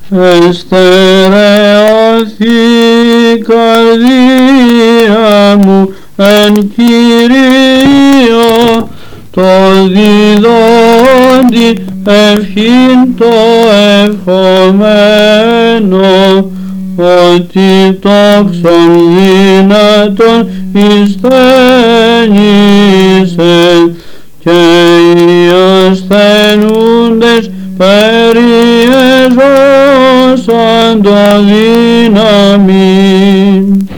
Εστερεώθη η καρδία μου εν Κυρίω, το διδόντι ευχήν το ευχομένο, ότι τόξον δυνατόν εισθένησε και οι ασθενούντες περιεζώσαν το δύναμιν.